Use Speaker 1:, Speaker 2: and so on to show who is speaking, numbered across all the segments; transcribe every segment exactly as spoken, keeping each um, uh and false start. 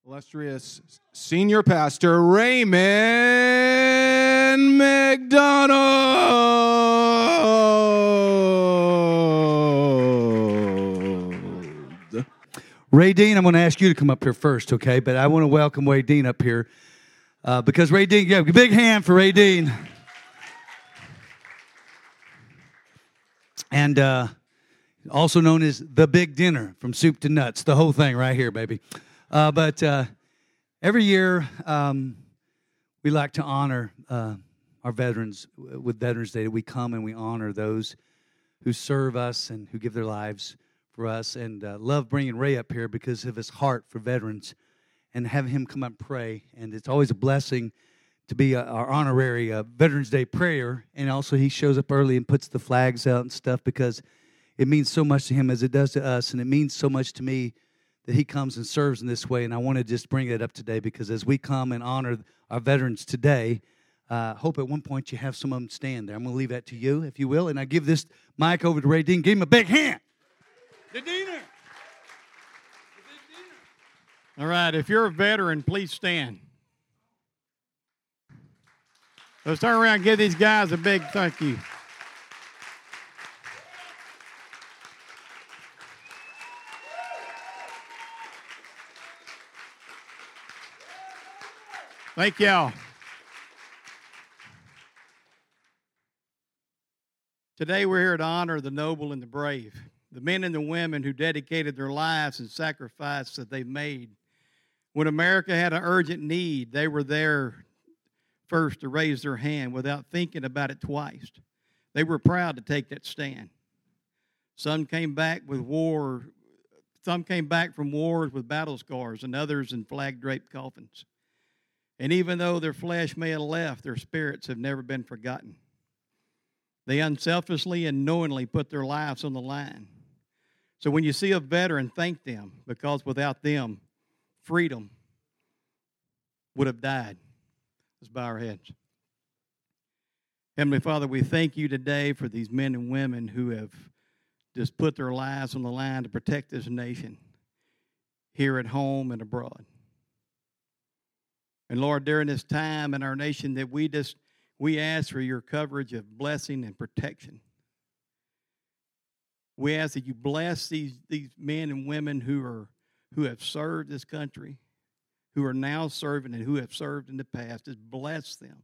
Speaker 1: illustrious senior pastor Raymond McDonald.
Speaker 2: Ray Dean, I'm going to ask you to come up here first, okay? But I want to welcome Ray Dean up here uh, because Ray Dean, yeah, big hand for Ray Dean. And uh, also known as The Big Dinner, from soup to nuts, the whole thing right here, baby. Uh, but uh, every year um, we like to honor uh, our veterans with Veterans Day. We come and we honor those who serve us and who give their lives for us. And uh, love bringing Ray up here because of his heart for veterans and have him come up and pray. And it's always a blessing to be a, our honorary uh, Veterans Day prayer. And also he shows up early and puts the flags out and stuff because it means so much to him as it does to us. And it means so much to me that he comes and serves in this way. And I want to just bring it up today because as we come and honor our veterans today, I uh, hope at one point you have some of them stand there. I'm going to leave that to you, if you will. And I give this mic over to Ray Dean. Give him a big hand. The Deaner.
Speaker 3: All right, if you're a veteran, please stand. Let's turn around and give these guys a big thank you. Thank y'all. Today we're here to honor the noble and the brave, the men and the women who dedicated their lives and sacrifice that they made. When America had an urgent need, they were there first to raise their hand without thinking about it twice. They were proud to take that stand. Some came back with war. Some came back from wars with battle scars, and others in flag-draped coffins. And even though their flesh may have left, their spirits have never been forgotten. They unselfishly and knowingly put their lives on the line. So when you see a veteran, thank them, because without them, freedom would have died. Let's bow our heads. Heavenly Father, we thank you today for these men and women who have just put their lives on the line to protect this nation here at home and abroad. And Lord, during this time in our nation that we just, we ask for your coverage of blessing and protection. We ask that you bless these, these men and women who are who have served this country, who are now serving and who have served in the past. Just bless them.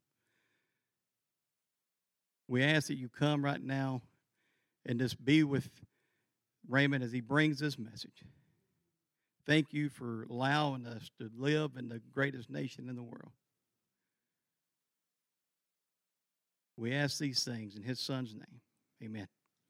Speaker 3: We ask that you come right now and just be with Raymond as he brings this message. Thank you for allowing us to live in the greatest nation in the world. We ask these things in his son's name. Amen.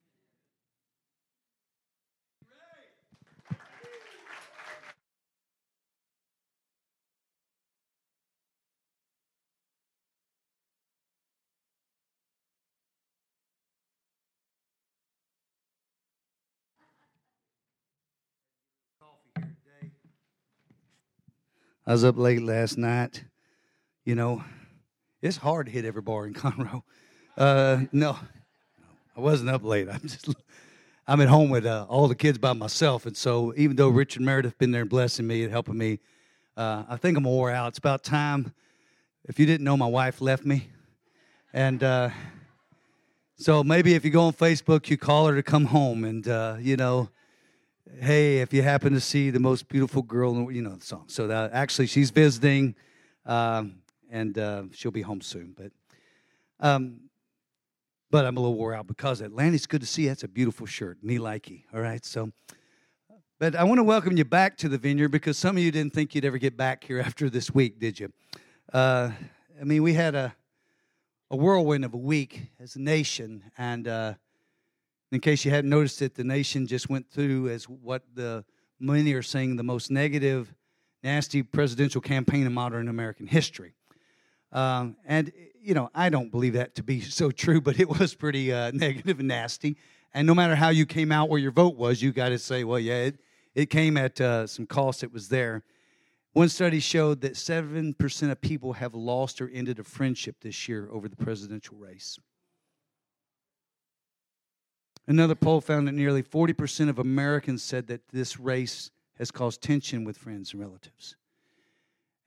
Speaker 2: I was up late last night. You know, it's hard to hit every bar in Conroe. Uh, no, I wasn't up late. I'm just, I'm at home with uh, all the kids by myself. And so even though Richard Meredith been there blessing me and helping me, uh, I think I'm wore out. It's about time. If you didn't know, my wife left me. And uh, so maybe if you go on Facebook, you call her to come home. And, uh, you know, hey, if you happen to see the most beautiful girl, you know the song. So that, actually, she's visiting, um, and uh, she'll be home soon. But um, but I'm a little wore out because Atlanta's good to see. That's a beautiful shirt, me likey. All right, so. But I want to welcome you back to the Vineyard because some of you didn't think you'd ever get back here after this week, did you? Uh, I mean, we had a a whirlwind of a week as a nation, and. Uh, In case you hadn't noticed it, the nation just went through as what the many are saying the most negative, nasty presidential campaign in modern American history. Um, and, you know, I don't believe that to be so true, but it was pretty uh, negative and nasty. And no matter how you came out where your vote was, you got to say, well, yeah, it, it came at uh, some cost. It was there. One study showed that seven percent of people have lost or ended a friendship this year over the presidential race. Another poll found that nearly forty percent of Americans said that this race has caused tension with friends and relatives.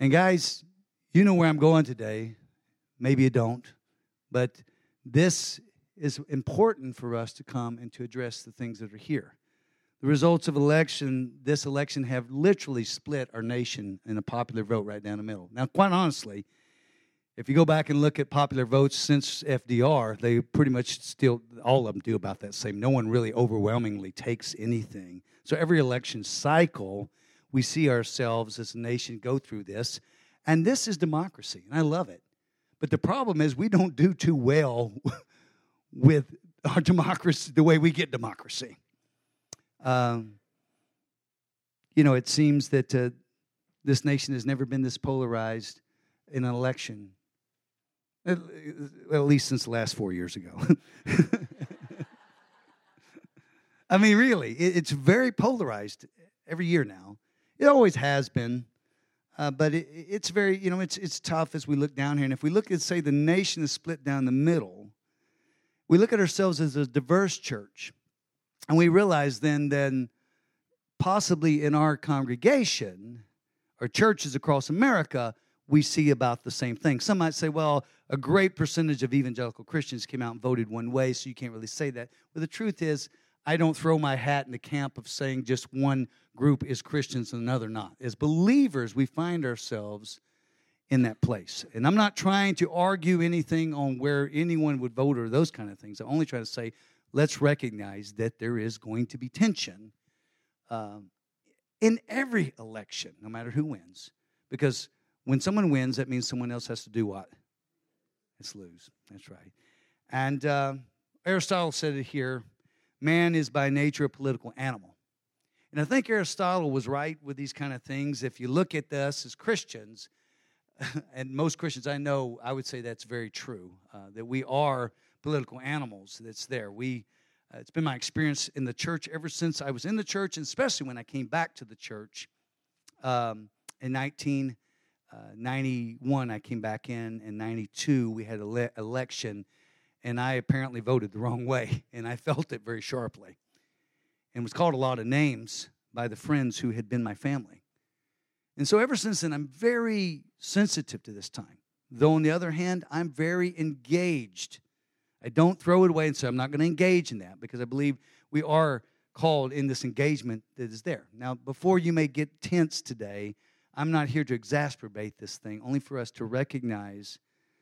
Speaker 2: And guys, you know where I'm going today. Maybe you don't. But this is important for us to come and to address the things that are here. The results of election, this election have literally split our nation in a popular vote right down the middle. Now, quite honestly, if you go back and look at popular votes since F D R, they pretty much still, all of them do about that same. No one really overwhelmingly takes anything. So every election cycle, we see ourselves as a nation go through this. And this is democracy, and I love it. But the problem is we don't do too well with our democracy, the way we get democracy. Um, you know, it seems that uh, this nation has never been this polarized in an election, at, at least since the last four years ago. I mean, really, it, it's very polarized every year now. It always has been, uh, but it, it's very, you know, it's it's tough as we look down here. And if we look at, say, the nation is split down the middle, we look at ourselves as a diverse church. And we realize then that possibly in our congregation or churches across America, we see about the same thing. Some might say, well, a great percentage of evangelical Christians came out and voted one way, so you can't really say that. But the truth is, I don't throw my hat in the camp of saying just one group is Christians and another not. As believers, we find ourselves in that place. And I'm not trying to argue anything on where anyone would vote or those kind of things. I'm only trying to say, let's recognize that there is going to be tension um, in every election, no matter who wins. Because when someone wins, that means someone else has to do what? It's lose. That's right. And uh, Aristotle said it here, man is by nature a political animal. And I think Aristotle was right with these kind of things. If you look at us as Christians, and most Christians I know, I would say that's very true, uh, that we are political animals that's there. We, uh, it's been my experience in the church ever since I was in the church, and especially when I came back to the church um, in nineteen ninety-one. I came back in. In ninety-two, we had an ele- election, and I apparently voted the wrong way, and I felt it very sharply, and was called a lot of names by the friends who had been my family. And so ever since then, I'm very sensitive to this time. Though on the other hand, I'm very engaged. I don't throw it away and say, I'm not going to engage in that, because I believe we are called in this engagement that is there. Now, before you may get tense today, I'm not here to exacerbate this thing, only for us to recognize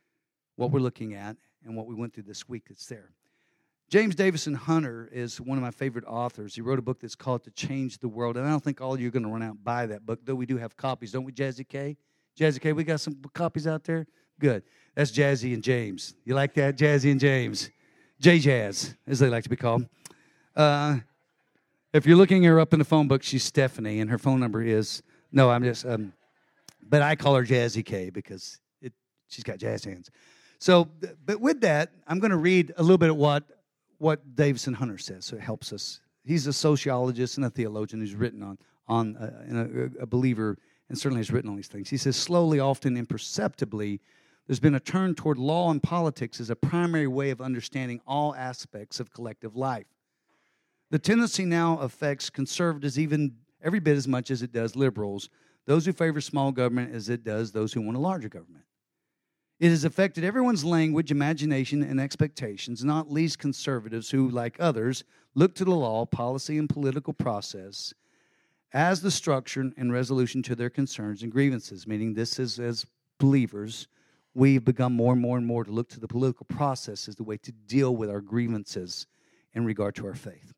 Speaker 2: what we're looking at and what we went through this week that's there. James Davison Hunter is one of my favorite authors. He wrote a book that's called To Change the World, and I don't think all of you are going to run out and buy that book, though we do have copies, don't we, Jazzy K? Jazzy K, we got some copies out there? Good. That's Jazzy and James. You like that? Jazzy and James. J-Jazz, as they like to be called. Uh, if you're looking her up in the phone book, she's Stephanie, and her phone number is, no, I'm just, um, but I call her Jazzy K because it, she's got jazz hands. So, but with that, I'm going to read a little bit of what, what Davison Hunter says, so it helps us. He's a sociologist and a theologian who's written on, on uh, and a, a believer, and certainly has written on these things. He says, slowly, often imperceptibly, there's been a turn toward law and politics as a primary way of understanding all aspects of collective life. The tendency now affects conservatives even every bit as much as it does liberals, those who favor small government as it does those who want a larger government. It has affected everyone's language, imagination, and expectations, not least conservatives who, like others, look to the law, policy, and political process as the structure and resolution to their concerns and grievances, meaning this is, as believers, we've become more and more and more to look to the political process as the way to deal with our grievances in regard to our faith.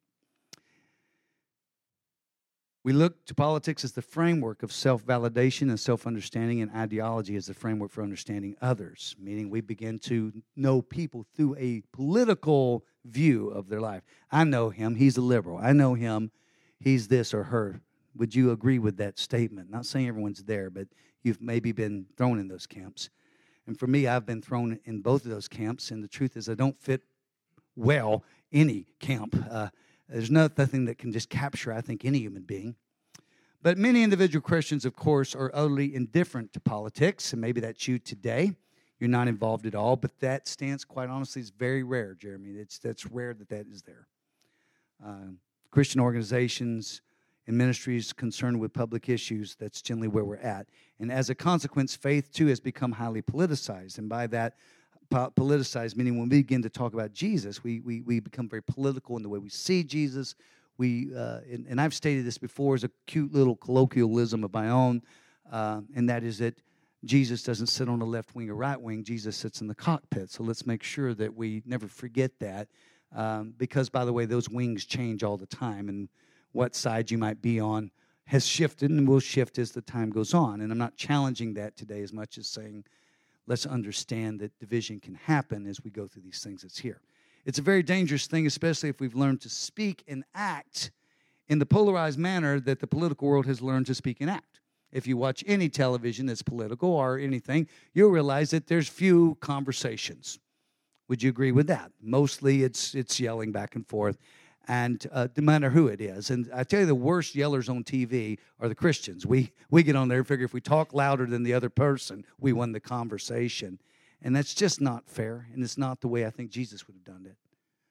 Speaker 2: We look to politics as the framework of self-validation and self-understanding, and ideology as the framework for understanding others, meaning we begin to know people through a political view of their life. I know him, he's a liberal. I know him, he's this or her. Would you agree with that statement? Not saying everyone's there, but you've maybe been thrown in those camps. And for me, I've been thrown in both of those camps, and the truth is I don't fit well any camp. Uh, there's nothing that can just capture, I think, any human being. But many individual Christians, of course, are utterly indifferent to politics, and maybe that's you today. You're not involved at all, but that stance, quite honestly, is very rare, Jeremy. It's, that's rare that that is there. Uh, Christian organizations in ministries concerned with public issues, that's generally where we're at. And as a consequence, faith, too, has become highly politicized. And by that, po- politicized, meaning when we begin to talk about Jesus, we, we, we become very political in the way we see Jesus. We uh, and, and I've stated this before as a cute little colloquialism of my own, uh, and that is that Jesus doesn't sit on the left wing or right wing. Jesus sits in the cockpit. So let's make sure that we never forget that, um, because, by the way, those wings change all the time, and what side you might be on has shifted and will shift as the time goes on. And I'm not challenging that today as much as saying let's understand that division can happen as we go through these things that's here. It's a very dangerous thing, especially if we've learned to speak and act in the polarized manner that the political world has learned to speak and act. If you watch any television that's political or anything, you'll realize that there's few conversations. Would you agree with that? Mostly it's it's yelling back and forth, and uh, no matter who it is. And I tell you, the worst yellers on T V are the Christians. We we get on there and figure if we talk louder than the other person, we won the conversation. And that's just not fair, and it's not the way I think Jesus would have done it.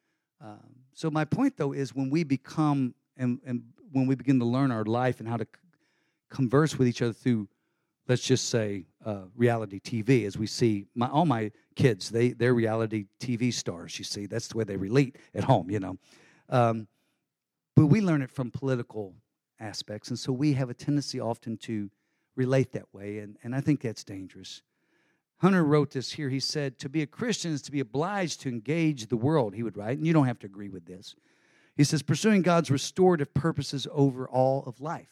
Speaker 2: Um, so my point, though, is when we become, and, and when we begin to learn our life and how to c- converse with each other through, let's just say, uh, reality T V, as we see, my, all my kids, they, they're reality T V stars, you see. That's the way they relate at home, you know. Um, but we learn it from political aspects, and so we have a tendency often to relate that way, and, and I think that's dangerous. Hunter wrote this here. He said, to be a Christian is to be obliged to engage the world, he would write, and you don't have to agree with this. He says, pursuing God's restorative purposes over all of life.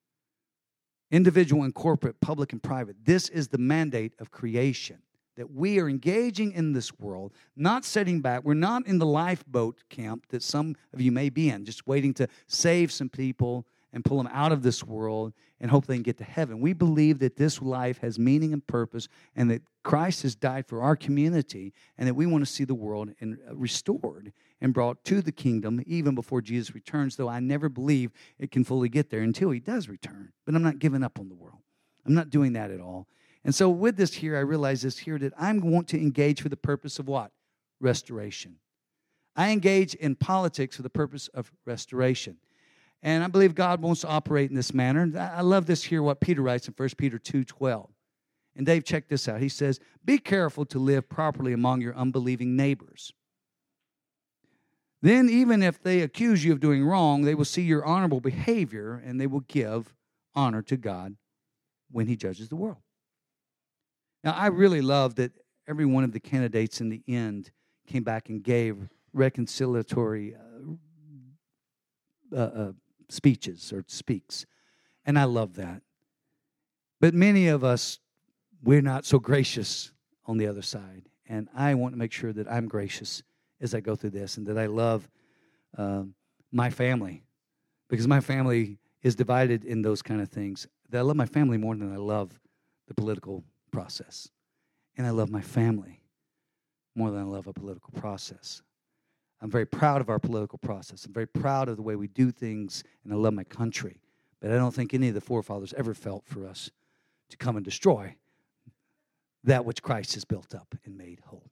Speaker 2: Individual and corporate, public and private. This is the mandate of creation, that we are engaging in this world, not sitting back. We're not in the lifeboat camp that some of you may be in, just waiting to save some people and pull them out of this world and hope they can get to heaven. We believe that this life has meaning and purpose, and that Christ has died for our community, and that we want to see the world in, uh, restored and brought to the kingdom even before Jesus returns, though I never believe it can fully get there until he does return. But I'm not giving up on the world. I'm not doing that at all. And so with this here, I realize this here, that I want to engage for the purpose of what? Restoration. I engage in politics for the purpose of restoration. And I believe God wants to operate in this manner. I love this here, what Peter writes in First Peter two twelve. And Dave, check this out. He says, be careful to live properly among your unbelieving neighbors. Then even if they accuse you of doing wrong, they will see your honorable behavior, and they will give honor to God when he judges the world. Now, I really love that every one of the candidates in the end came back and gave reconciliatory uh, uh, uh, speeches or speaks. And I love that. But many of us, we're not so gracious on the other side. And I want to make sure that I'm gracious as I go through this, and that I love uh, my family, because my family is divided in those kind of things. That I love my family more than I love the political process. And I love my family more than I love a political process. I'm very proud of our political process. I'm very proud of the way we do things, and I love my country. But I don't think any of the forefathers ever felt for us to come and destroy that which Christ has built up and made whole.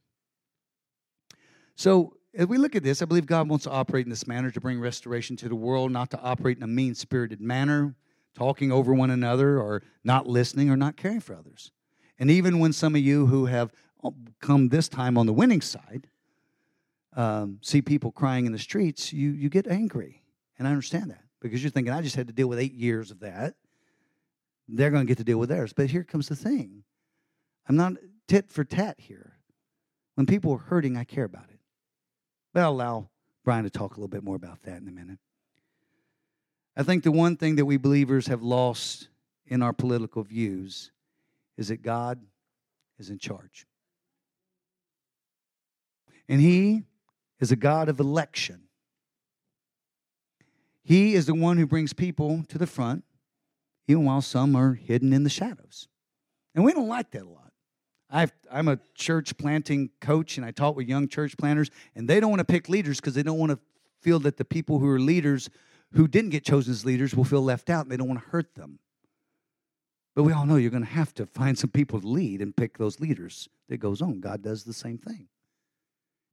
Speaker 2: So as we look at this, I believe God wants to operate in this manner to bring restoration to the world, not to operate in a mean-spirited manner, talking over one another, or not listening, or not caring for others. And even when some of you who have come this time on the winning side um, see people crying in the streets, you, you get angry. And I understand that, because you're thinking, I just had to deal with eight years of that. They're going to get to deal with theirs. But here comes the thing. I'm not tit for tat here. When people are hurting, I care about it. But I'll allow Brian to talk a little bit more about that in a minute. I think the one thing that we believers have lost in our political views is that God is in charge. And he is a God of election. He is the one who brings people to the front, even while some are hidden in the shadows. And we don't like that a lot. I've, I'm a church planting coach, and I talk with young church planters, and they don't want to pick leaders because they don't want to feel that the people who are leaders who didn't get chosen as leaders will feel left out, and they don't want to hurt them. But we all know you're going to have to find some people to lead and pick those leaders. That goes on. God does the same thing.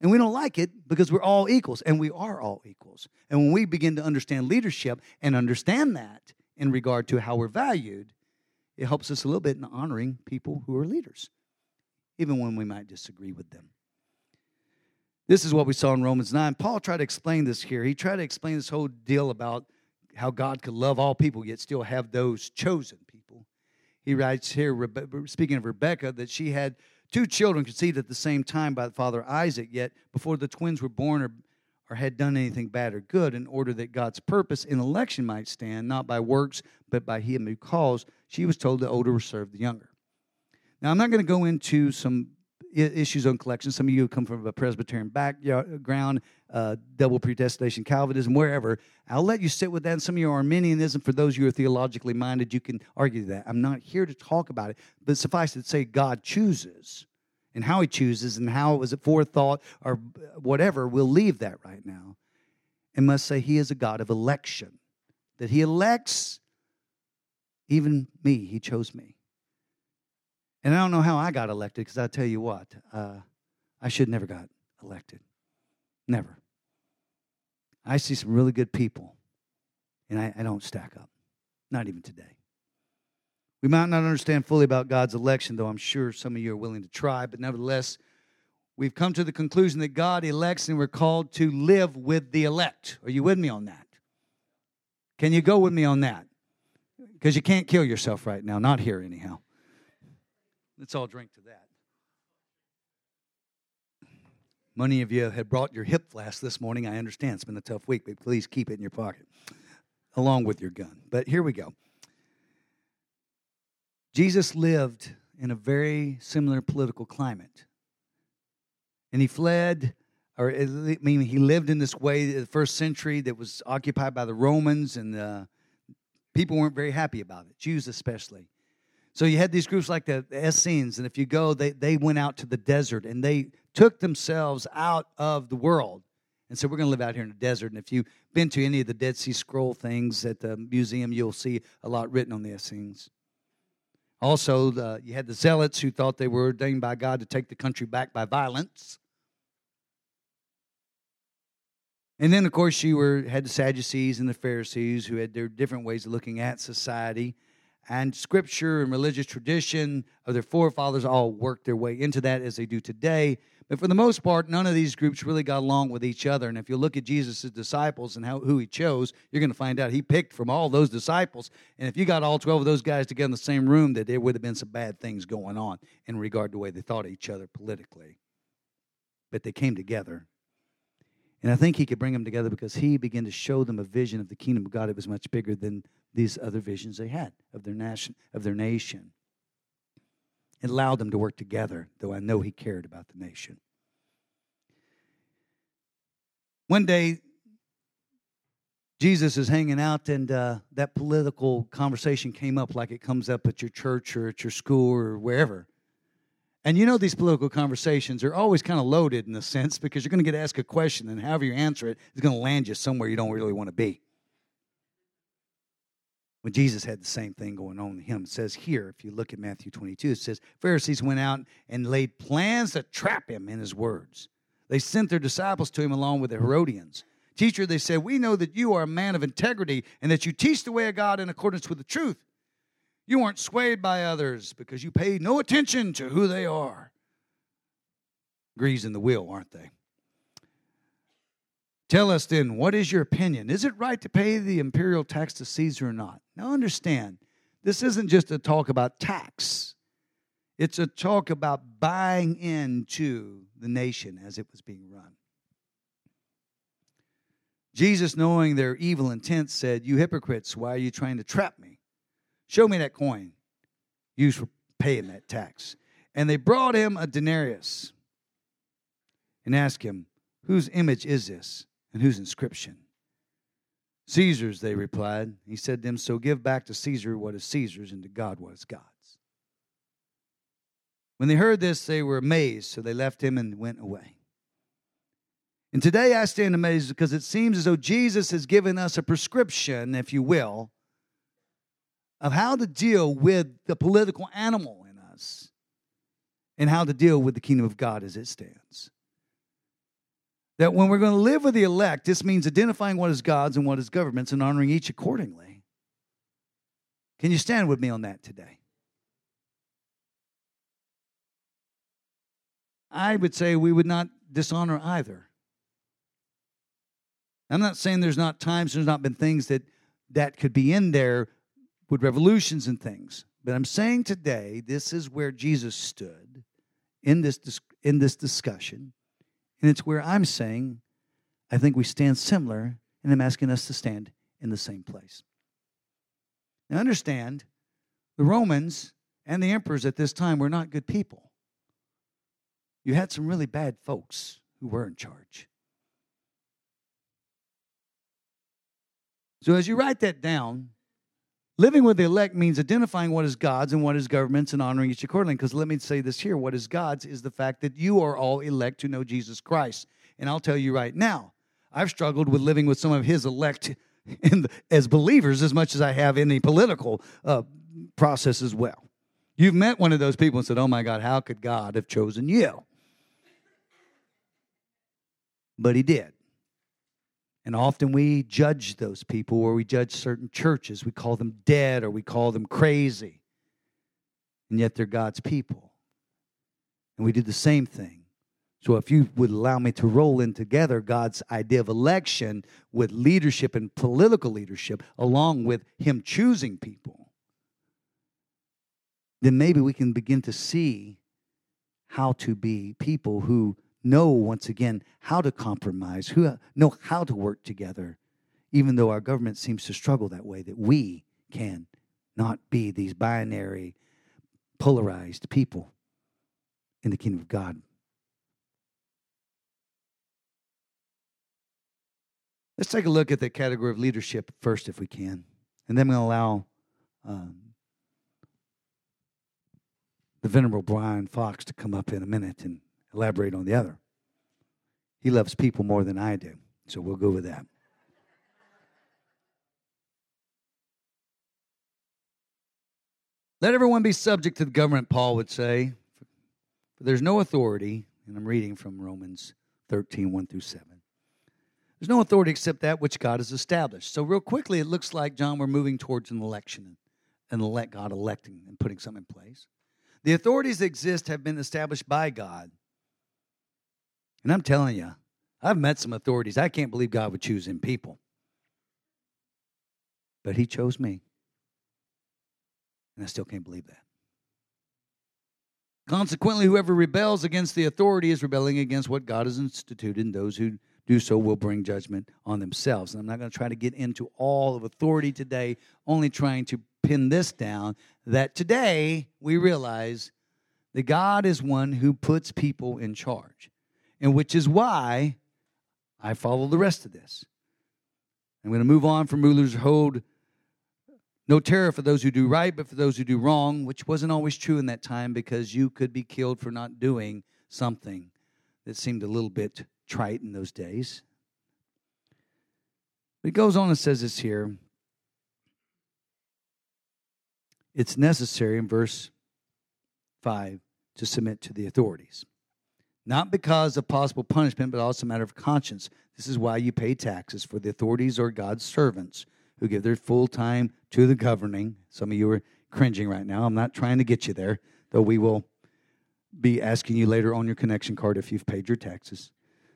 Speaker 2: And we don't like it because we're all equals, and we are all equals. And when we begin to understand leadership and understand that in regard to how we're valued, it helps us a little bit in honoring people who are leaders, even when we might disagree with them. This is what we saw in Romans nine. Paul tried to explain this here. He tried to explain this whole deal about how God could love all people, yet still have those chosen people. He writes here, speaking of Rebekah, that she had two children conceived at the same time by the father Isaac, yet before the twins were born or, or had done anything bad or good, in order that God's purpose in election might stand, not by works, but by him who calls, she was told the older will serve the younger. Now, I'm not going to go into some issues on collection. Some of you come from a Presbyterian background, uh, double predestination, Calvinism, wherever. I'll let you sit with that. And some of you are Arminianism. For those of you who are theologically minded, you can argue that. I'm not here to talk about it, but suffice it to say God chooses, and how he chooses and how was it forethought or whatever, we'll leave that right now and must say he is a God of election, that he elects even me. He chose me. And I don't know how I got elected, because I'll tell you what, uh, I should never got elected. Never. I see some really good people, and I, I don't stack up. Not even today. We might not understand fully about God's election, though I'm sure some of you are willing to try, but nevertheless, we've come to the conclusion that God elects and we're called to live with the elect. Are you with me on that? Can you go with me on that? Because you can't kill yourself right now, not here anyhow. Let's all drink to that. Many of you had brought your hip flask this morning. I understand it's been a tough week, but please keep it in your pocket along with your gun. But here we go. Jesus lived in a very similar political climate. And he fled, or I mean, he lived in this way the first century that was occupied by the Romans, and uh, people weren't very happy about it, Jews especially. So you had these groups like the Essenes, and if you go, they, they went out to the desert, and they took themselves out of the world and said, we're going to live out here in the desert. And if you've been to any of the Dead Sea Scroll things at the museum, you'll see a lot written on the Essenes. Also, the, you had the Zealots who thought they were ordained by God to take the country back by violence. And then, of course, you were had the Sadducees and the Pharisees who had their different ways of looking at society. And Scripture and religious tradition of their forefathers all worked their way into that as they do today. But for the most part, none of these groups really got along with each other. And if you look at Jesus' disciples and how, who he chose, you're going to find out he picked from all those disciples. And if you got all twelve of those guys together in the same room, that there would have been some bad things going on in regard to the way they thought of each other politically. But they came together. And I think he could bring them together because he began to show them a vision of the kingdom of God that was much bigger than these other visions they had of their nation. Of their nation. It allowed them to work together, though I know he cared about the nation. One day, Jesus is hanging out, and uh, that political conversation came up like it comes up at your church or at your school or wherever. And you know these political conversations are always kind of loaded in a sense because you're going to get asked a question, and however you answer it is going to land you somewhere you don't really want to be. When Jesus had the same thing going on with him, it says here, if you look at Matthew twenty-two, it says, Pharisees went out and laid plans to trap him in his words. They sent their disciples to him along with the Herodians. Teacher, they said, we know that you are a man of integrity and that you teach the way of God in accordance with the truth. You weren't swayed by others because you paid no attention to who they are. Greasing the wheel, aren't they? Tell us then, what is your opinion? Is it right to pay the imperial tax to Caesar or not? Now understand, this isn't just a talk about tax. It's a talk about buying into the nation as it was being run. Jesus, knowing their evil intent, said, you hypocrites, why are you trying to trap me? Show me that coin used for paying that tax. And they brought him a denarius and asked him, whose image is this and whose inscription? Caesar's, they replied. He said to them, so give back to Caesar what is Caesar's and to God what is God's. When they heard this, they were amazed, so they left him and went away. And today I stand amazed because it seems as though Jesus has given us a prescription, if you will, of how to deal with the political animal in us and how to deal with the kingdom of God as it stands. that when we're going to live with the elect, this means identifying what is God's and what is government's and honoring each accordingly. Can you stand with me on that today? I would say we would not dishonor either. I'm not saying there's not times, there's not been things that, that could be in there with revolutions and things. But I'm saying today, this is where Jesus stood in this, in this discussion. And it's where I'm saying, I think we stand similar, and I'm asking us to stand in the same place. Now understand, the Romans and the emperors at this time were not good people. You had some really bad folks who were in charge. So as you write that down, living with the elect means identifying what is God's and what is government's and honoring each accordingly. Because let me say this here. What is God's is the fact that you are all elect to know Jesus Christ. And I'll tell you right now, I've struggled with living with some of his elect in the, as believers as much as I have in the political uh, process as well. You've met one of those people and said, oh my God, how could God have chosen you? But he did. And often we judge those people, or we judge certain churches. We call them dead, or we call them crazy. And yet they're God's people. And we do the same thing. So if you would allow me to roll in together God's idea of election with leadership and political leadership, along with him choosing people, then maybe we can begin to see how to be people who know, once again, how to compromise, who know how to work together, even though our government seems to struggle that way, that we can not be these binary, polarized people in the kingdom of God. Let's take a look at the category of leadership first, if we can. And then I'm going to allow um, the Venerable Brian Fox to come up in a minute and elaborate on the other. He loves people more than I do, so we'll go with that. Let everyone be subject to the government, Paul would say. For there's no authority, and I'm reading from Romans thirteen, one through seven. There's no authority except that which God has established. So real quickly, it looks like, John, we're moving towards an election and elect God electing and putting something in place. The authorities that exist have been established by God. And I'm telling you, I've met some authorities. I can't believe God would choose in people. But he chose me. And I still can't believe that. Consequently, whoever rebels against the authority is rebelling against what God has instituted, and those who do so will bring judgment on themselves. And I'm not going to try to get into all of authority today, only trying to pin this down, that today we realize that God is one who puts people in charge, and which is why I follow the rest of this. I'm going to move on from rulers who hold no terror for those who do right, but for those who do wrong, which wasn't always true in that time, because you could be killed for not doing something that seemed a little bit trite in those days. But it goes on and says this here. It's necessary, in verse five, to submit to the authorities. Not because of possible punishment, but also a matter of conscience. This is why you pay taxes, for the authorities are God's servants who give their full time to the governing. Some of you are cringing right now. I'm not trying to get you there, though we will be asking you later on your connection card if you've paid your taxes.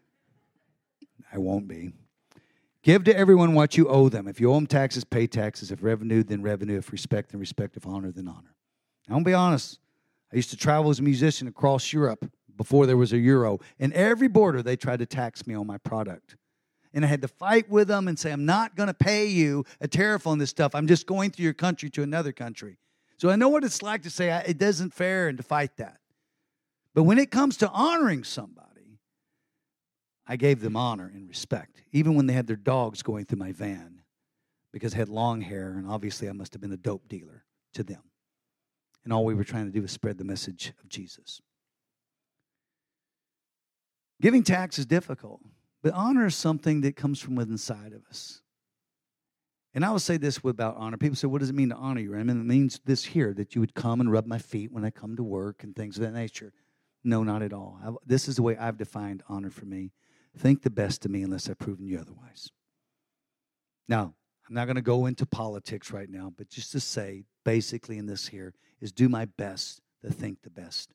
Speaker 2: I won't be. Give to everyone what you owe them. If you owe them taxes, pay taxes. If revenue, then revenue. If respect, then respect. If honor, then honor. I'm going to be honest. I used to travel as a musician across Europe before there was a euro. And every border, they tried to tax me on my product. And I had to fight with them and say, I'm not going to pay you a tariff on this stuff. I'm just going through your country to another country. So I know what it's like to say it isn't fair and to fight that. But when it comes to honoring somebody, I gave them honor and respect, even when they had their dogs going through my van, because I had long hair, and obviously I must have been a dope dealer to them. And all we were trying to do was spread the message of Jesus. Giving tax is difficult, but honor is something that comes from within inside of us. And I will say this about honor. People say, what does it mean to honor you? I mean, it means this here, that you would come and rub my feet when I come to work and things of that nature. No, not at all. I, this is the way I've defined honor for me. think the best of me unless I've proven you otherwise. Now, I'm not going to go into politics right now, but just to say, basically in this here, is do my best to think the best.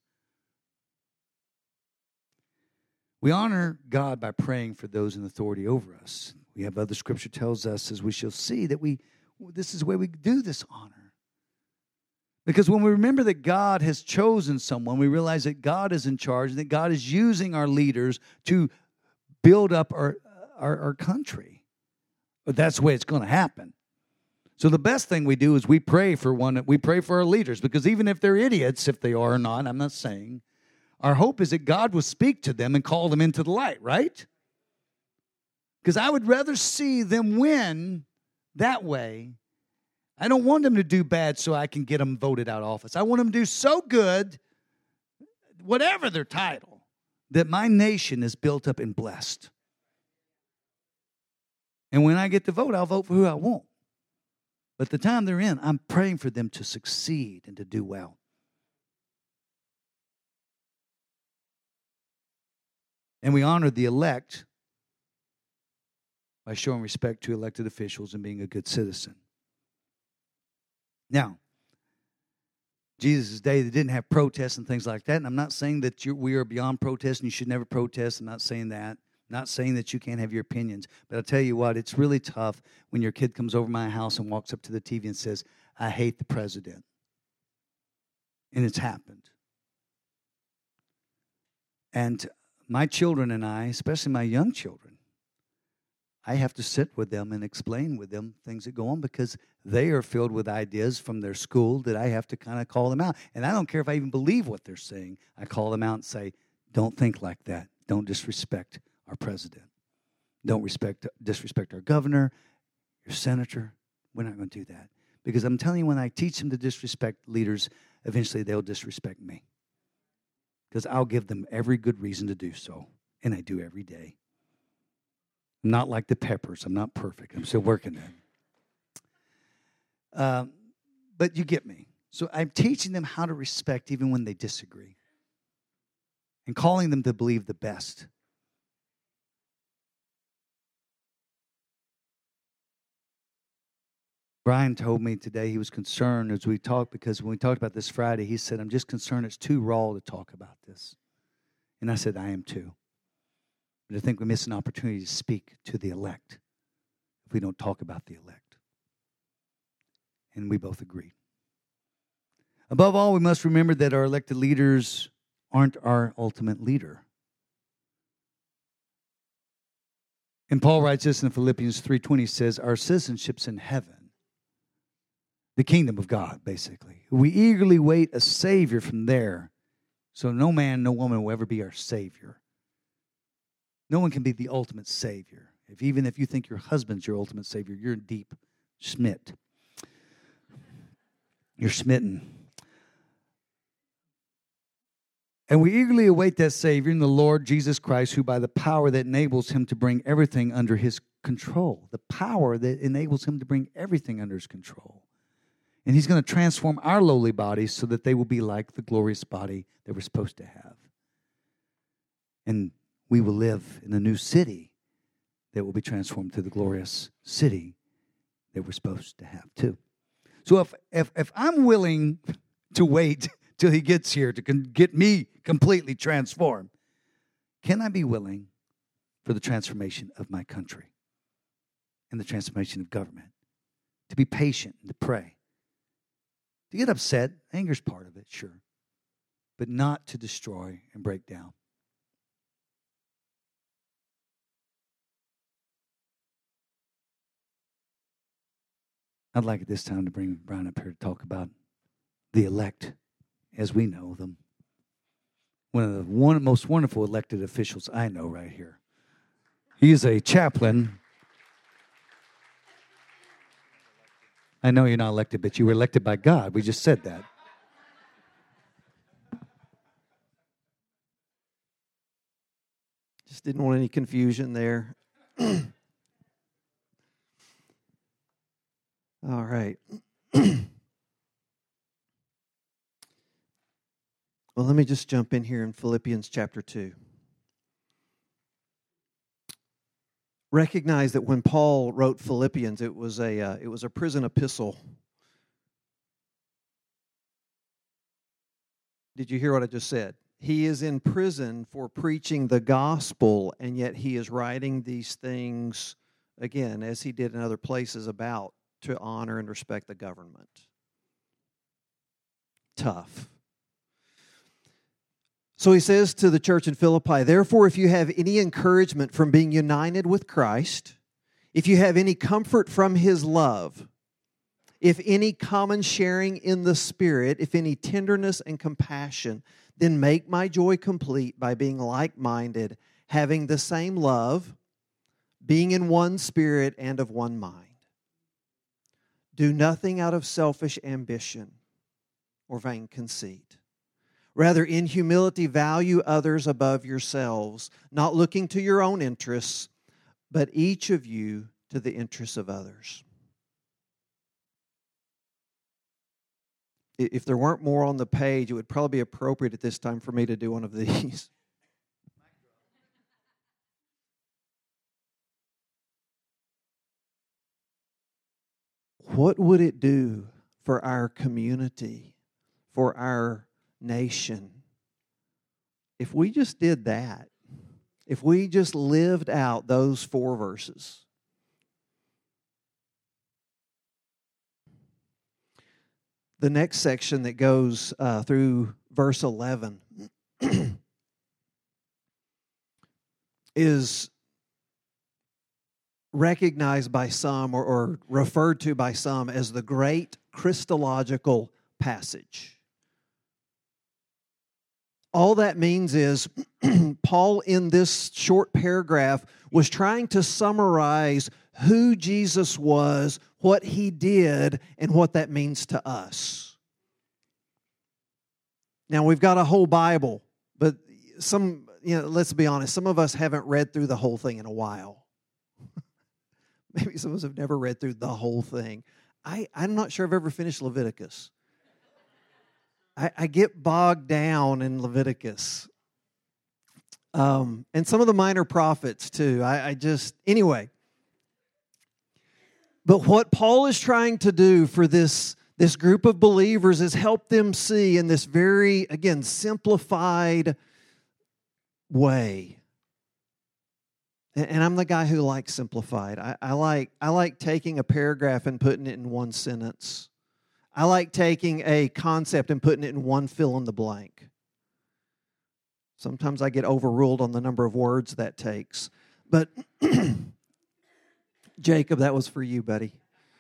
Speaker 2: We honor God by praying for those in authority over us. We have other scripture tells us, as we shall see, that we this is where we do this honor. Because when we remember that God has chosen someone, we realize that God is in charge and that God is using our leaders to build up our, our, our country. But that's the way it's going to happen. So the best thing we do is we pray for one. We pray for our leaders, because even if they're idiots, if they are or not, I'm not saying, our hope is that God will speak to them and call them into the light, right? Because I would rather see them win that way. I don't want them to do bad so I can get them voted out of office. I want them to do so good, whatever their title, that my nation is built up and blessed. And when I get to vote, I'll vote for who I want. But the time they're in, I'm praying for them to succeed and to do well. And we honor the elect by showing respect to elected officials and being a good citizen. Now, Jesus' day, they didn't have protests and things like that. And I'm not saying that you're, we are beyond protest and you should never protest. I'm not saying that. I'm not saying that you can't have your opinions. But I'll tell you what, it's really tough when your kid comes over my house and walks up to the T V and says, I hate the president. And it's happened. And my children and I, especially my young children, I have to sit with them and explain with them things that go on, because they are filled with ideas from their school that I have to kind of call them out. And I don't care if I even believe what they're saying. I call them out and say, don't think like that. Don't disrespect our president. Don't respect, disrespect our governor, your senator. We're not going to do that. Because I'm telling you, when I teach them to disrespect leaders, eventually they'll disrespect me. Because I'll give them every good reason to do so. And I do every day. I'm not like the Peppers. I'm not perfect. I'm still working at it. Um, but you get me. So I'm teaching them how to respect even when they disagree. And calling them to believe the best. Brian told me today he was concerned as we talked, because when we talked about this Friday, he said, I'm just concerned it's too raw to talk about this. And I said, I am too. But I think we miss an opportunity to speak to the elect if we don't talk about the elect. And we both agreed. Above all, we must remember that our elected leaders aren't our ultimate leader. And Paul writes this in Philippians three twenty, says, our citizenship's in heaven. The kingdom of God, basically. We eagerly wait a Savior from there. So no man, no woman will ever be our Savior. No one can be the ultimate Savior. If even if you think your husband's your ultimate Savior, you're deep smit. You're smitten. And we eagerly await that Savior in the Lord Jesus Christ, who by the power that enables him to bring everything under his control. The power that enables him to bring everything under his control. And he's going to transform our lowly bodies so that they will be like the glorious body that we're supposed to have. And we will live in a new city that will be transformed to the glorious city that we're supposed to have too. So if if, if I'm willing to wait till he gets here to get me completely transformed, can I be willing for the transformation of my country and the transformation of government? To be patient and to pray. To get upset, anger's part of it, sure. But not to destroy and break down. I'd like at this time to bring Brian up here to talk about the elect as we know them. One of the one, most wonderful elected officials I know right here. He is a chaplain. I know you're not elected, but you were elected by God. We just said that.
Speaker 4: Just didn't want any confusion there. All right. Well, let me just jump in here in Philippians chapter two. recognize that when Paul wrote Philippians, it was a uh, it was a prison epistle. Did you hear what I just said? He is in prison for preaching the gospel, and yet he is writing these things, again, as he did in other places, about to honor and respect the government. Tough. So he says to the church in Philippi, therefore, if you have any encouragement from being united with Christ, if you have any comfort from His love, if any common sharing in the Spirit, if any tenderness and compassion, then make my joy complete by being like-minded, having the same love, being in one spirit and of one mind. Do nothing out of selfish ambition or vain conceit. Rather, in humility, value others above yourselves, not looking to your own interests, but each of you to the interests of others. If there weren't more on the page, it would probably be appropriate at this time for me to do one of these. What would it do for our community, for our nation, if we just did that? If we just lived out those four verses? The next section that goes uh, through verse eleven is recognized by some or, or referred to by some as the great Christological passage. All that means is Paul, in this short paragraph, was trying to summarize who Jesus was, what He did, and what that means to us. Now, we've got a whole Bible, but some, you know, let's be honest, some of us haven't read through the whole thing in a while. Maybe some of us have never read through the whole thing. I, I'm not sure I've ever finished Leviticus. I, I get bogged down in Leviticus. Um, and some of the minor prophets, too. I, I just, anyway. But what Paul is trying to do for this, this group of believers is help them see in this very, again, simplified way. And, and I'm the guy who likes simplified. I, I like I like taking a paragraph and putting it in one sentence. I like taking a concept and putting it in one fill in the blank. Sometimes I get overruled on the number of words that takes. But Jacob, that was for you, buddy.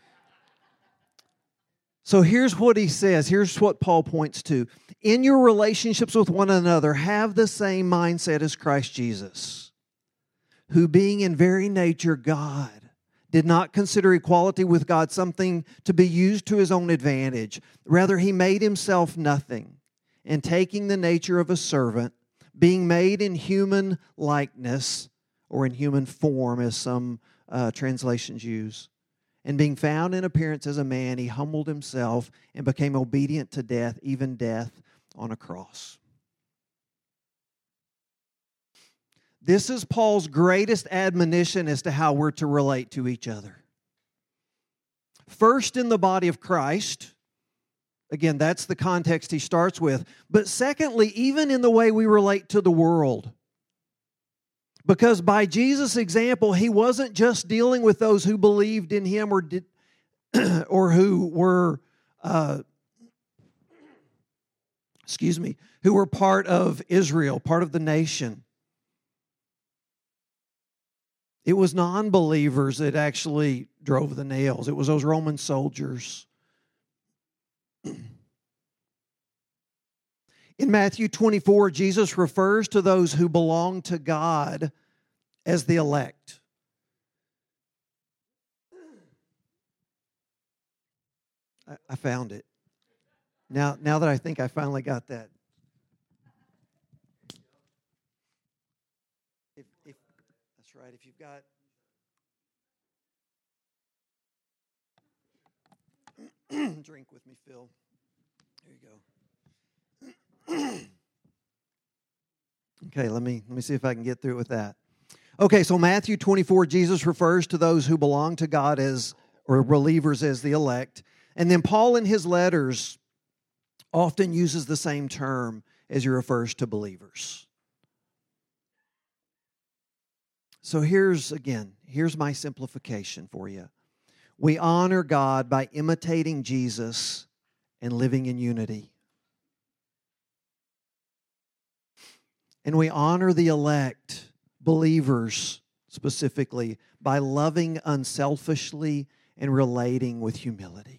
Speaker 4: So here's what he says. Here's what Paul points to. In your relationships with one another, have the same mindset as Christ Jesus, who being in very nature God, did not consider equality with God something to be used to His own advantage. Rather, He made Himself nothing, and taking the nature of a servant, being made in human likeness, or in human form, as some uh, translations use, and being found in appearance as a man, He humbled Himself and became obedient to death, even death on a cross. This is Paul's greatest admonition as to how we're to relate to each other. First, in the body of Christ. Again, that's the context he starts with. But secondly, even in the way we relate to the world. Because by Jesus' example, He wasn't just dealing with those who believed in Him or did, or who were, uh, excuse me, who were part of Israel, part of the nation. It was non-believers that actually drove the nails. It was those Roman soldiers. In Matthew twenty-four, Jesus refers to those who belong to God as the elect. I, I found it. Now, now that I think I finally got that. If, if, that's right. If you've got... Drink with me, Phil. There you go. Okay, let me let me see if I can get through with that. Okay, so Matthew twenty-four, Jesus refers to those who belong to God as, or believers as the elect. And then Paul in his letters often uses the same term as he refers to believers. So here's, again, here's my simplification for you. We honor God by imitating Jesus and living in unity. And we honor the elect, believers specifically, by loving unselfishly and relating with humility.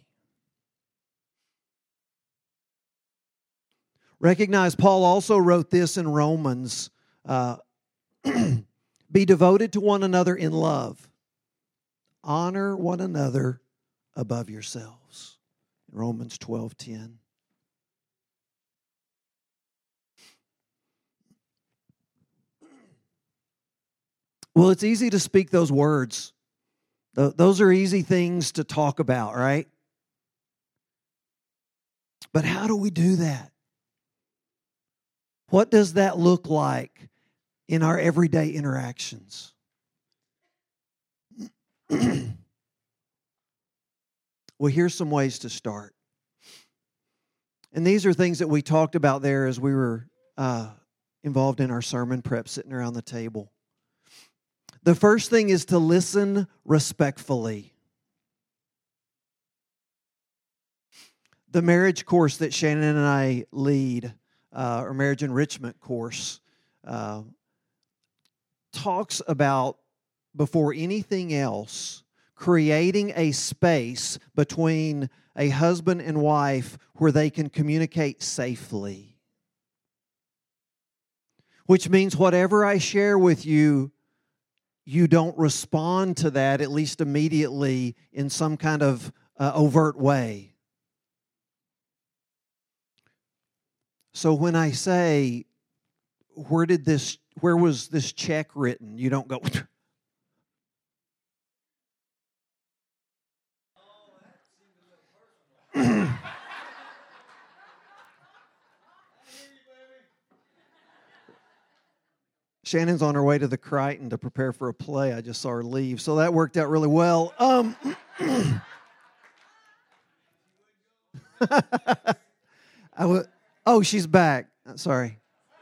Speaker 4: Recognize Paul also wrote this in Romans, uh, be devoted to one another in love. Honor one another above yourselves. Romans twelve ten. Well, it's easy to speak those words. Those are easy things to talk about, right? But how do we do that? What does that look like in our everyday interactions? Well, here's some ways to start. And these are things that we talked about there as we were uh, involved in our sermon prep, sitting around the table. The first thing is to listen respectfully. The marriage course that Shannon and I lead, uh, our marriage enrichment course, uh, talks about, before anything else, creating a space between a husband and wife where they can communicate safely. Which means whatever I share with you, you don't respond to that, at least immediately, in some kind of uh, overt way. So when I say, where did this, where was this check written? You don't go, Shannon's on her way to the Crichton to prepare for a play. I just saw her leave, so that worked out really well. Um, I would. Oh, she's back. Sorry.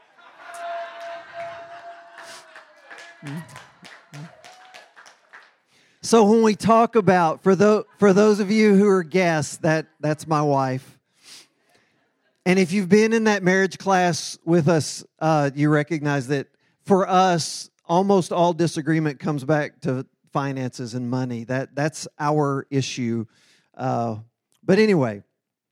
Speaker 4: So when we talk about, for those, for those of you who are guests, that, that's my wife. And if you've been in that marriage class with us, uh, you recognize that for us, almost all disagreement comes back to finances and money. That, that's our issue. Uh, but anyway,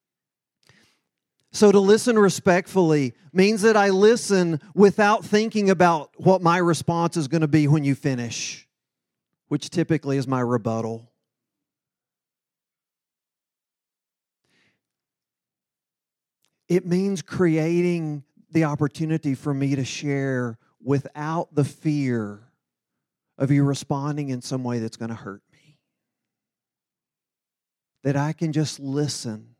Speaker 4: so to listen respectfully means that I listen without thinking about what my response is going to be when you finish, which typically is my rebuttal. It means creating the opportunity for me to share without the fear of you responding in some way that's going to hurt me. That I can just listen.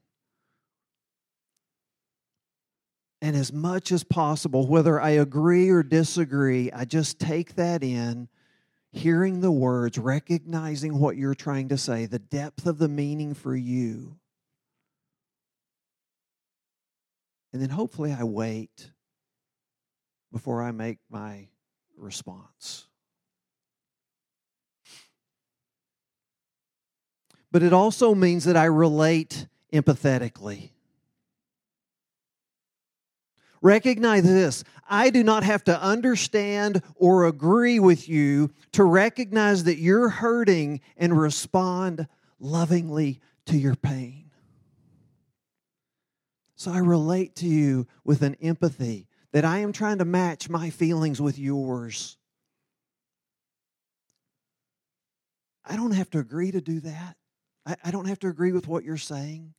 Speaker 4: And as much as possible, whether I agree or disagree, I just take that in, hearing the words, recognizing what you're trying to say, the depth of the meaning for you. And then hopefully I wait before I make my response. But it also means that I relate empathetically. Recognize this. I do not have to understand or agree with you to recognize that you're hurting and respond lovingly to your pain. So I relate to you with an empathy that I am trying to match my feelings with yours. I don't have to agree to do that. I, I don't have to agree with what you're saying.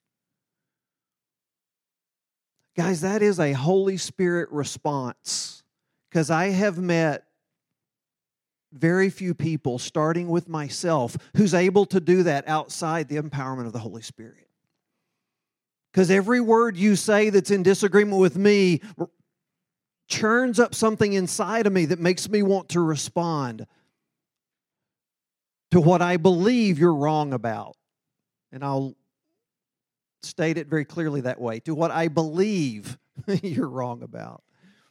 Speaker 4: Guys, that is a Holy Spirit response, because I have met very few people, starting with myself, who's able to do that outside the empowerment of the Holy Spirit. Because every word you say that's in disagreement with me churns up something inside of me that makes me want to respond to what I believe you're wrong about. And I'll state it very clearly that way, to what I believe you're wrong about.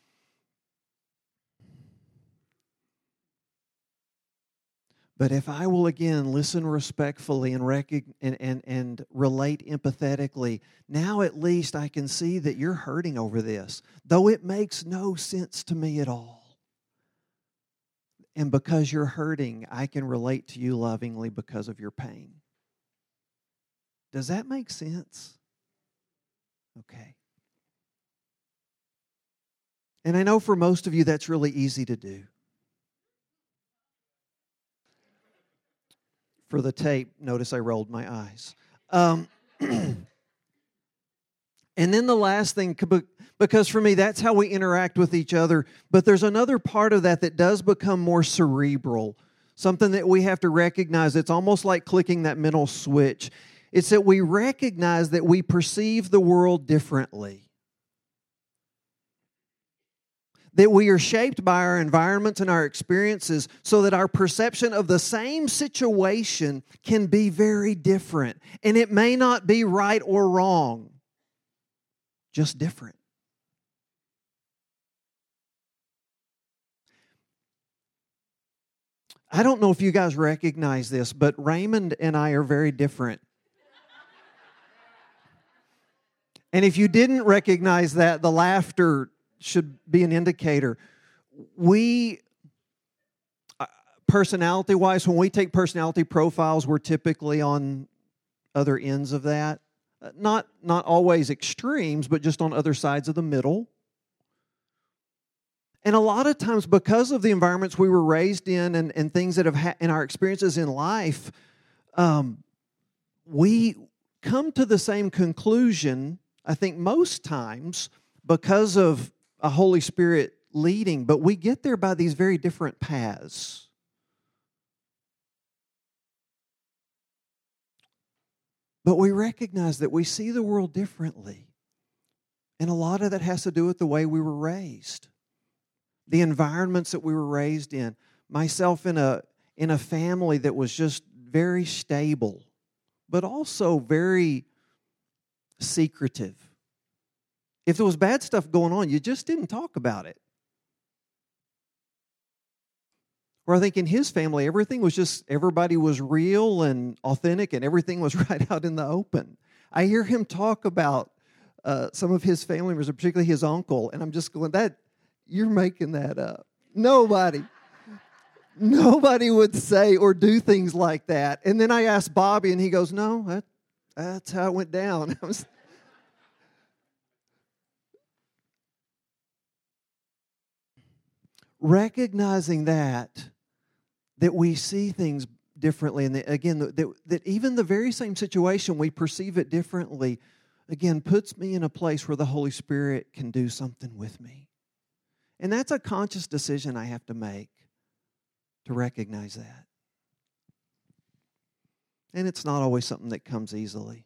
Speaker 4: But if I will again listen respectfully and, recognize, and, and, and relate empathetically, now at least I can see that you're hurting over this, though it makes no sense to me at all. And because you're hurting, I can relate to you lovingly because of your pain. Does that make sense? Okay. And I know for most of you that's really easy to do. For the tape, notice I rolled my eyes. Um, and then the last thing, because for me, that's how we interact with each other. But there's another part of that that does become more cerebral, something that we have to recognize. It's almost like clicking that mental switch. It's that we recognize that we perceive the world differently. That we are shaped by our environments and our experiences so that our perception of the same situation can be very different. And it may not be right or wrong, just different. I don't know if you guys recognize this, but Raymond and I are very different. And if you didn't recognize that, the laughter should be an indicator. We, uh, personality-wise, when we take personality profiles, we're typically on other ends of that. Uh, not, not always extremes, but just on other sides of the middle. And a lot of times, because of the environments we were raised in and, and things that have ha- in our experiences in life, um, we come to the same conclusion, I think most times, because of a Holy Spirit leading, but we get there by these very different paths. But we recognize that we see the world differently. And a lot of that has to do with the way we were raised. The environments that we were raised in. Myself in a, in a family that was just very stable, but also very secretive. If there was bad stuff going on, you just didn't talk about it. Where I think in his family, everything was just, everybody was real and authentic and everything was right out in the open. I hear him talk about uh, some of his family members, particularly his uncle, and I'm just going, that, you're making that up. Nobody, nobody would say or do things like that. And then I asked Bobby and he goes, no, that, that's how it went down. I was, recognizing that, that we see things differently, and that, again, that, that even the very same situation, we perceive it differently, again, puts me in a place where the Holy Spirit can do something with me. And that's a conscious decision I have to make to recognize that. And it's not always something that comes easily.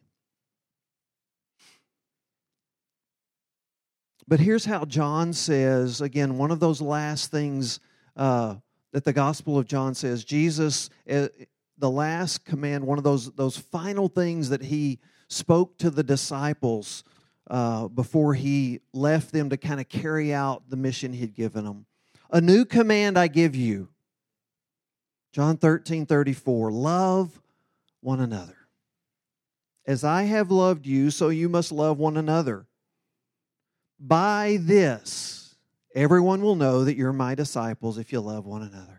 Speaker 4: But here's how John says, again, one of those last things uh, that the Gospel of John says, Jesus, uh, the last command, one of those, those final things that he spoke to the disciples uh, before he left them to kind of carry out the mission he'd given them. A new command I give you. John thirteen thirty-four, love one another. As I have loved you, so you must love one another. By this, everyone will know that you're my disciples if you love one another.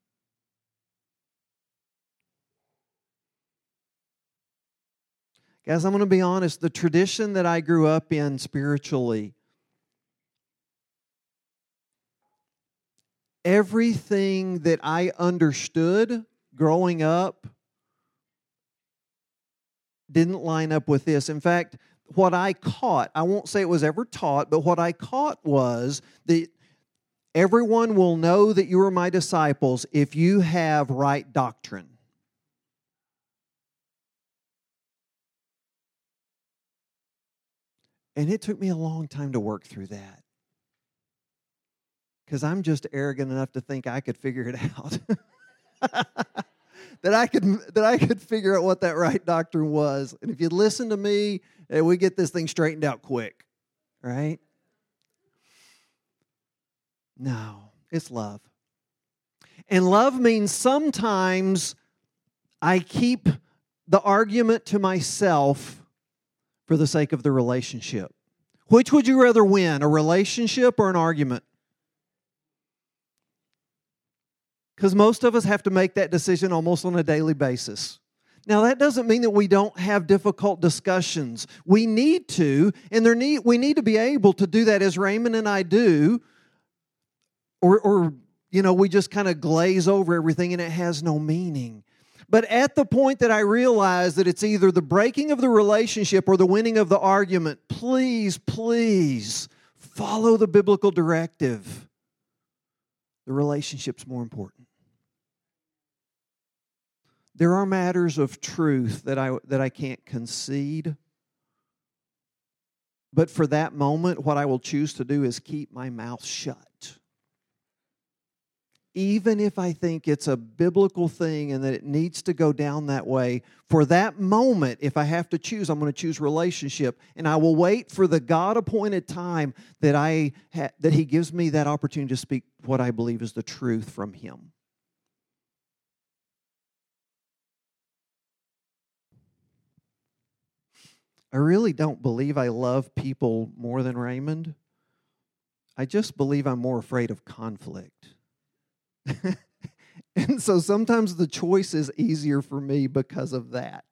Speaker 4: Guys, I'm going to be honest. The tradition that I grew up in spiritually, everything that I understood growing up didn't line up with this. In fact, what I caught, I won't say it was ever taught, but what I caught was that everyone will know that you are my disciples if you have right doctrine. And it took me a long time to work through that. because I'm just arrogant enough to think I could figure it out. that I could that I could figure out what that right doctrine was. And if you listen to me, eh, we get this thing straightened out quick, right? No, it's love. And love means sometimes I keep the argument to myself for the sake of the relationship. Which would you rather win, a relationship or an argument? Because most of us have to make that decision almost on a daily basis. Now, that doesn't mean that we don't have difficult discussions. We need to, and there need, we need to be able to do that as Raymond and I do, or, or you know, we just kind of glaze over everything and it has no meaning. But at the point that I realize that it's either the breaking of the relationship or the winning of the argument, please, please follow the biblical directive. The relationship's more important. There are matters of truth that I that I can't concede. But for that moment, what I will choose to do is keep my mouth shut. Even if I think it's a biblical thing and that it needs to go down that way, for that moment, if I have to choose, I'm going to choose relationship, and I will wait for the God-appointed time that I ha- that He gives me that opportunity to speak what I believe is the truth from Him. I really don't believe I love people more than Raymond. I just believe I'm more afraid of conflict. And so sometimes the choice is easier for me because of that.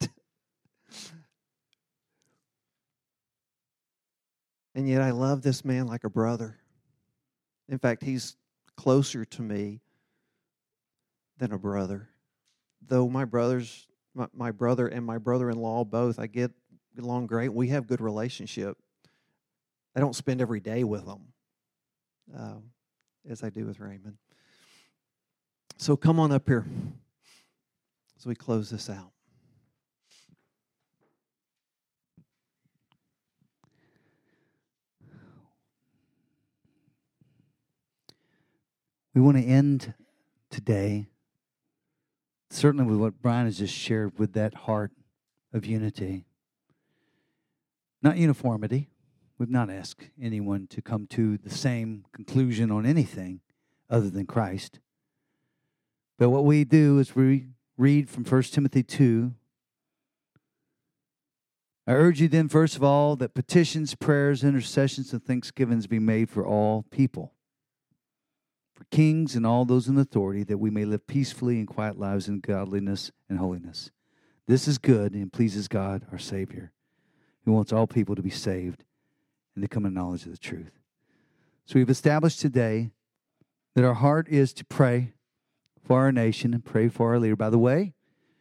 Speaker 4: And yet I love this man like a brother. In fact, he's closer to me than a brother. Though my brothers, my, my brother and my brother-in-law both, I get along great. We have good relationship. I don't spend every day with them uh, as I do with Raymond. So come on up here as we close this out.
Speaker 2: We want to end today, certainly with what Brian has just shared, with that heart of unity. Not uniformity. We've not asked anyone to come to the same conclusion on anything other than Christ. But what we do is we read from First Timothy two. I urge you then, first of all, that petitions, prayers, intercessions, and thanksgivings be made for all people, for kings and all those in authority, that we may live peacefully and quiet lives in godliness and holiness. This is good and pleases God, our Savior, who wants all people to be saved and to come in knowledge of the truth. So we've established today that our heart is to pray for our nation and pray for our leader. By the way,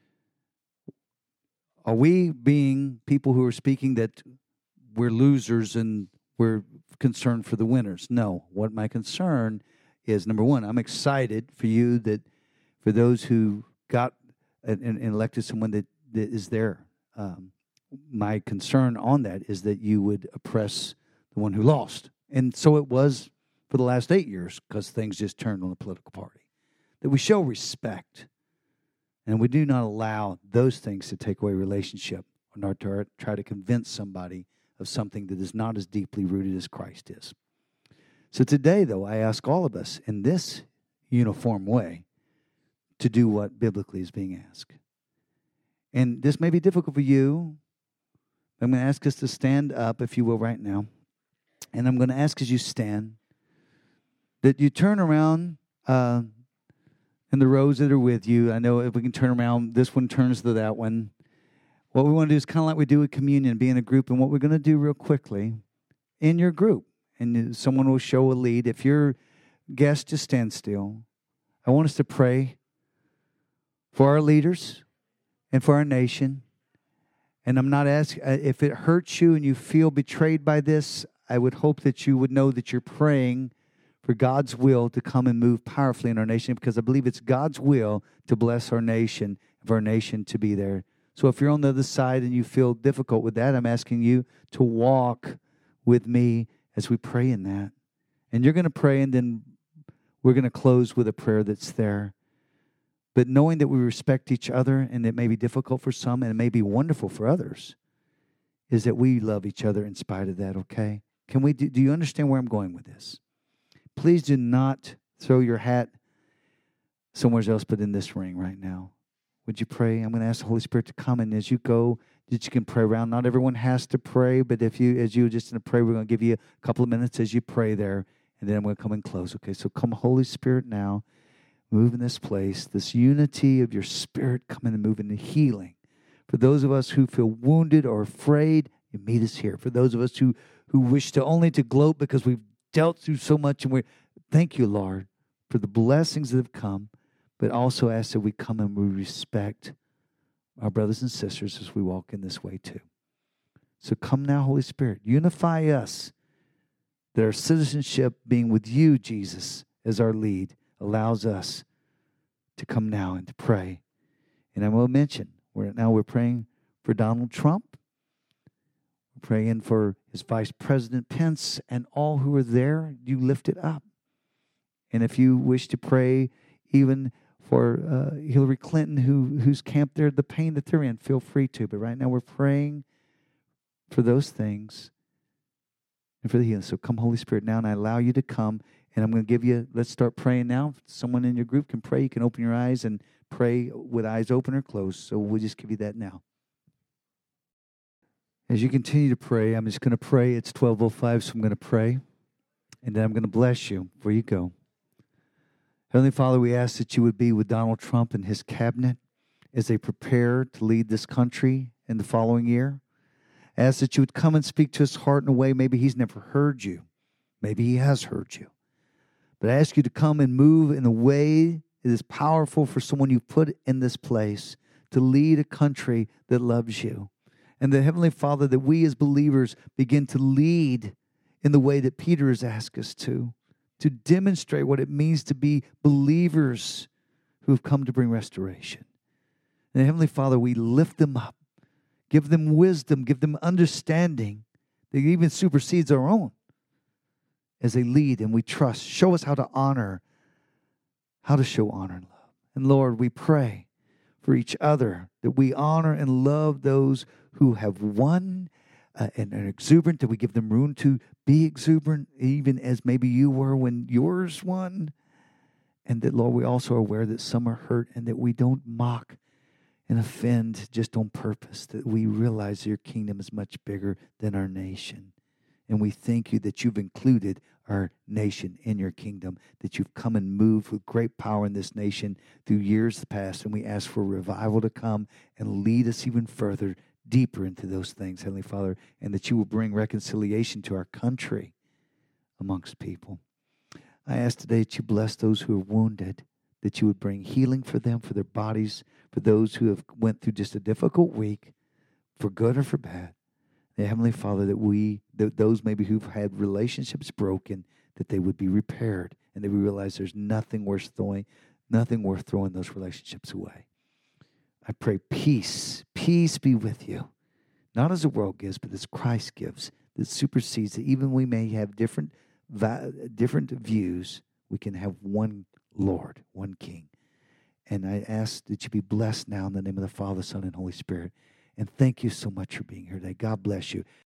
Speaker 2: are we being people who are speaking that we're losers and we're concerned for the winners? No. What my concern is, number one, I'm excited for you, that for those who got and, and elected someone that, that is there. Um, my concern on that is that you would oppress the one who lost. And so it was for the last eight years because things just turned on the political party. That we show respect, and we do not allow those things to take away relationship, or not to try to convince somebody of something that is not as deeply rooted as Christ is. So today, though, I ask all of us in this uniform way to do what biblically is being asked. And this may be difficult for you. I'm going to ask us to stand up, if you will, right now. And I'm going to ask as you stand that you turn around uh, and the rows that are with you. I know if we can turn around, this one turns to that one. What we want to do is kind of like we do with communion, be in a group. And what we're going to do real quickly, in your group, and someone will show a lead. If you're guests, just stand still. I want us to pray for our leaders and for our nation. And I'm not asking, if it hurts you and you feel betrayed by this, I would hope that you would know that you're praying for God's will to come and move powerfully in our nation, because I believe it's God's will to bless our nation, for our nation to be there. So if you're on the other side and you feel difficult with that, I'm asking you to walk with me as we pray in that. And you're going to pray, and then We're going to close with a prayer that's there. But knowing that we respect each other, and it may be difficult for some and it may be wonderful for others, is that we love each other in spite of that, okay? Can we do, do you understand where I'm going with this? Please do not throw your hat somewhere else but in this ring right now. Would you pray? I'm going to ask the Holy Spirit to come, and as you go, that you can pray around. Not everyone has to pray, but if you, as you just going to pray, we're going to give you a couple of minutes as you pray there, and then I'm going to come and close, okay? So come, Holy Spirit, now. Move in this place, this unity of your Spirit coming and moving, the healing. For those of us who feel wounded or afraid, you meet us here. For those of us who, who wish to only to gloat because we've dealt through so much, and we thank you, Lord, for the blessings that have come, but also ask that we come and we respect our brothers and sisters as we walk in this way too. So come now, Holy Spirit, unify us, that our citizenship being with you, Jesus, as our lead, allows us to come now and to pray. And I will mention, we're, now we're praying for Donald Trump. We're praying for his Vice President Pence and all who are there. You lift it up. And if you wish to pray even for uh, Hillary Clinton, who who's camped there, the pain that they're in, feel free to. But right now we're praying for those things and for the healing. So come, Holy Spirit, now, and I allow you to come. And I'm going to give you, let's start praying now. If someone in your group can pray, you can open your eyes and pray with eyes open or closed. So we'll just give you that now. As you continue to pray, I'm just going to pray. It's twelve oh five, so I'm going to pray. And then I'm going to bless you before you go. Heavenly Father, we ask that you would be with Donald Trump and his cabinet as they prepare to lead this country in the following year. I ask that you would come and speak to his heart in a way maybe he's never heard you. Maybe he has heard you. But I ask you to come and move in a way that is powerful for someone you've put in this place to lead a country that loves you. And the Heavenly Father, that we as believers begin to lead in the way that Peter has asked us to, to demonstrate what it means to be believers who have come to bring restoration. And Heavenly Father, we lift them up, give them wisdom, give them understanding that even supersedes our own. As they lead and we trust, show us how to honor, how to show honor and love. And Lord, we pray for each other that we honor and love those who have won uh, and are exuberant, that we give them room to be exuberant, even as maybe you were when yours won. And that, Lord, we also are aware that some are hurt and that we don't mock and offend just on purpose, that we realize your kingdom is much bigger than our nation. And we thank you that you've included our nation in your kingdom, that you've come and moved with great power in this nation through years past. And we ask for revival to come and lead us even further, deeper into those things, Heavenly Father, and that you will bring reconciliation to our country amongst people. I ask today that you bless those who are wounded, that you would bring healing for them, for their bodies, for those who have went through just a difficult week, for good or for bad. The Heavenly Father, that we, that those maybe who've had relationships broken, that they would be repaired, and that we realize there's nothing worth throwing, nothing worth throwing those relationships away. I pray peace, peace be with you, not as the world gives, but as Christ gives, that supersedes that. Even we may have different, different views, we can have one Lord, one King. And I ask that you be blessed now in the name of the Father, Son, and Holy Spirit. And thank you so much for being here today. God bless you.